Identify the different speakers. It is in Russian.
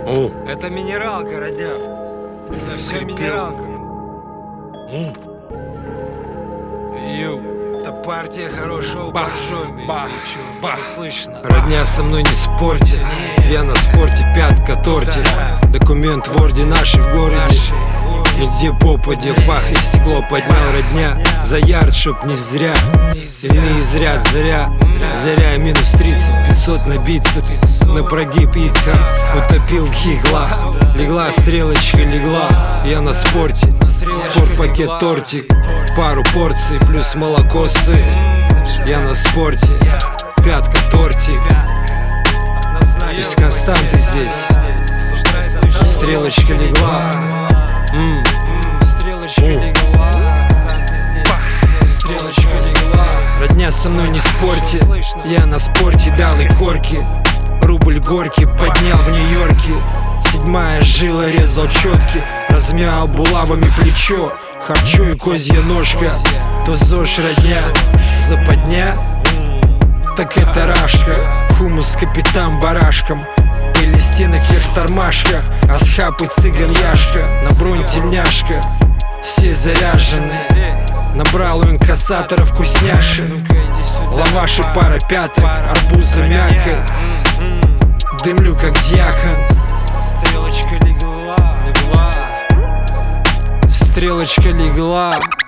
Speaker 1: Это минералка, родня. Совсем минералка. Это партия хорошего боржоми. Слышно.
Speaker 2: Родня, со мной не спорьте. Я на спорте, пятка торте. Документ в орде нашей в городе. Нигде попадя, бах, и стекло поднял. Родня, за ярд, чтоб не зря. Сильные зрят, заря минус 30, 500 на бицепс. На прогиб яйца утопил гигла. Легла стрелочка, легла. Я на спорте, спорт-пакет тортик. Пару порций плюс молоко, сыр. Я на спорте, пятка тортик. Из константы здесь. Стрелочка легла.
Speaker 1: Стрелочка легла.
Speaker 2: Стрелочка легла. Родня, со мной не спорьте. Я на спорте дал и корки. Рубль горький поднял в Нью-Йорке. Седьмая жила, резал четки. Размял булавами плечо. Харчо и козья ножка. То ЗОЖ, родня, западня. Так это рашка. Хумус капитан барашком. Пыли стенок вверх тормашках. Асхаб и цыган Яшка. На бронь темняшка. Все заряжены. Набрал у инкассатора вкусняшек. Лаваши пара пяток. Арбуза мякоть. Дымлю как дьякон.
Speaker 1: Стрелочка легла.
Speaker 2: Стрелочка легла.